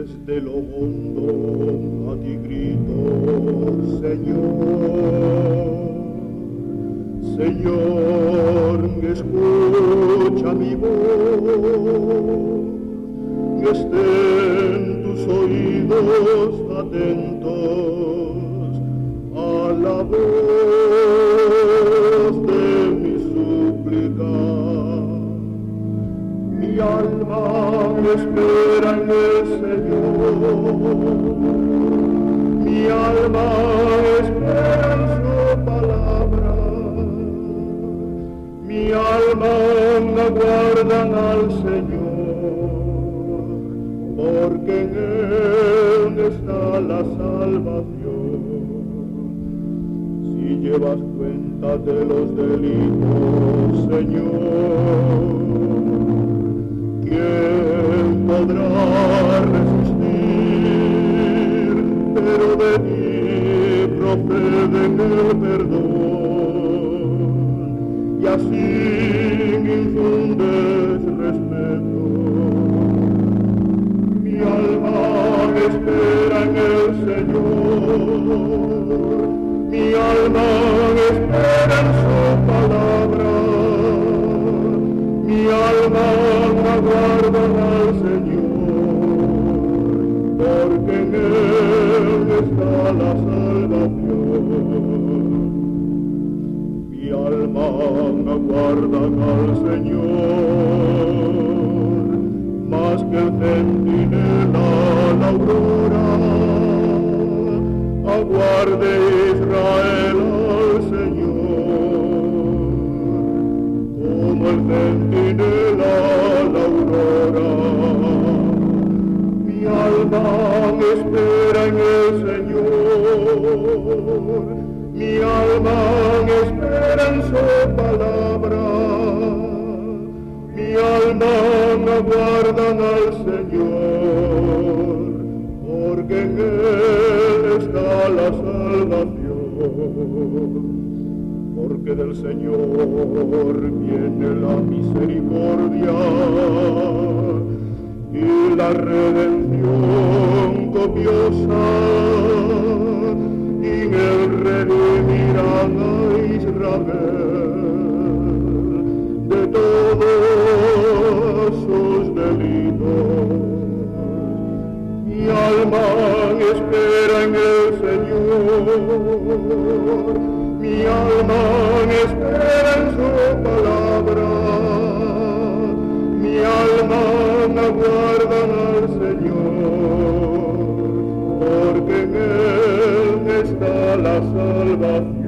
Desde lo hondo a ti grito, Señor, Señor, escucha mi voz, que estén tus oídos atentos a la voz de mi súplica. Mi alma espera en el Señor, mi alma espera en su palabra, mi alma aguarda al Señor, porque en Él está la salvación. Si llevas cuenta de los delitos, Señor, ¿quién podrá resistir? Pero de ti procede el perdón, y así infundes respeto. Mi alma espera en el Señor, mi alma espera en su palabra, mi alma aguarda al Señor, porque en Él está la salvación. Mi alma aguarda al Señor, más que el centinela la aurora, aguarde Israel al Señor, como el centinela la aurora. Mi alma espera en el Señor, mi alma espera en su palabra, mi alma aguarda al Señor, porque en Él está la salvación. Porque del Señor viene la misericordia y la redención copiosa, y Él redimirá a Israel de todos sus delitos. Mi alma espera en el Señor, mi alma espera en su palabra, mi alma aguarda al Señor, porque en Él está la salvación.